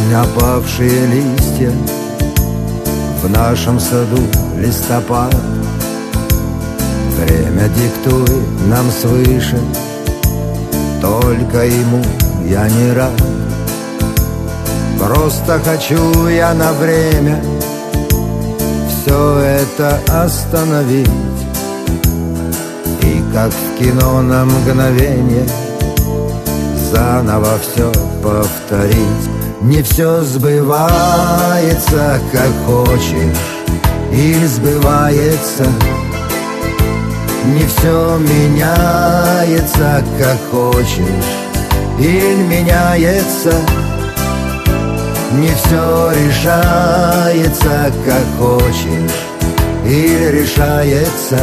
опавшие листья, в нашем саду листопад. Время диктует нам свыше, только ему я не рад. Просто хочу я на время все это остановить и, как в кино, на мгновение заново все повторить. Не все сбывается, как хочешь, или сбывается. Не все меняется, как хочешь, или меняется. Не все решается, как хочешь, или решается.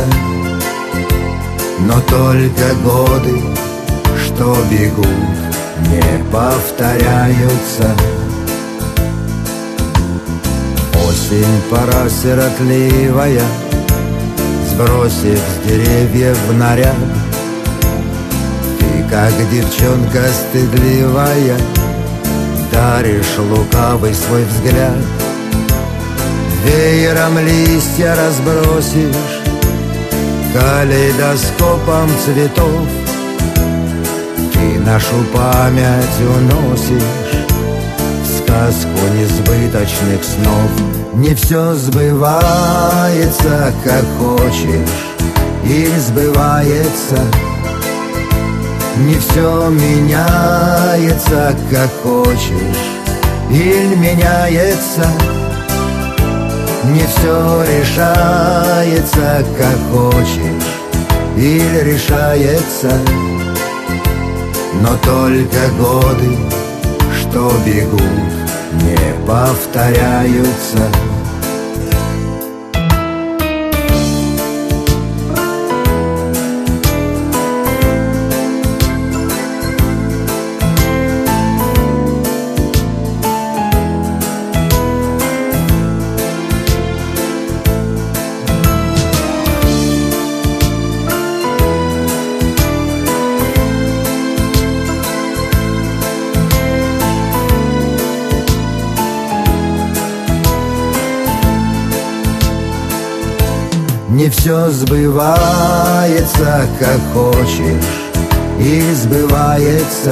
Но только годы, что бегут, не повторяются. Осень, пора сиротливая, сбросив с деревьев наряд. Ты, как девчонка стыдливая, даришь лукавый свой взгляд. Веером листья разбросишь, калейдоскопом цветов. Ты нашу память уносишь в сказку несбыточных снов. Не все сбывается, как хочешь, или сбывается. Не все меняется, как хочешь, или меняется. Не все решается, как хочешь, или решается. Но только годы, что бегут, не повторяются. Не все сбывается, как хочешь, или сбывается.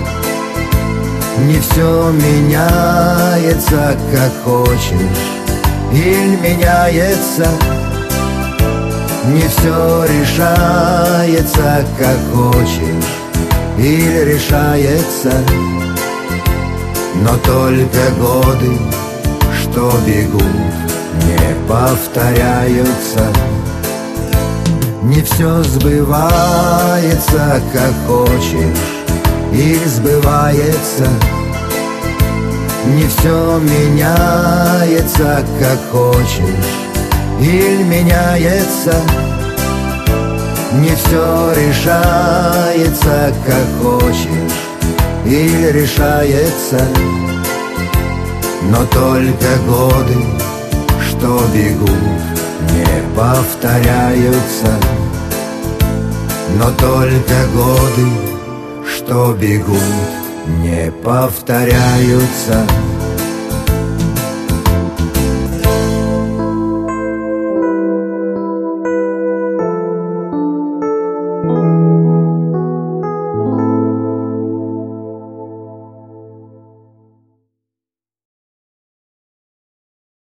Не все меняется, как хочешь, или меняется. Не все решается, как хочешь, или решается. Но только годы, что бегут, не повторяются. Не все сбывается, как хочешь, или сбывается. Не все меняется, как хочешь, или меняется. Не все решается, как хочешь, или решается. Но только годы, что бегут, не повторяются. Но только годы, что бегут, не повторяются.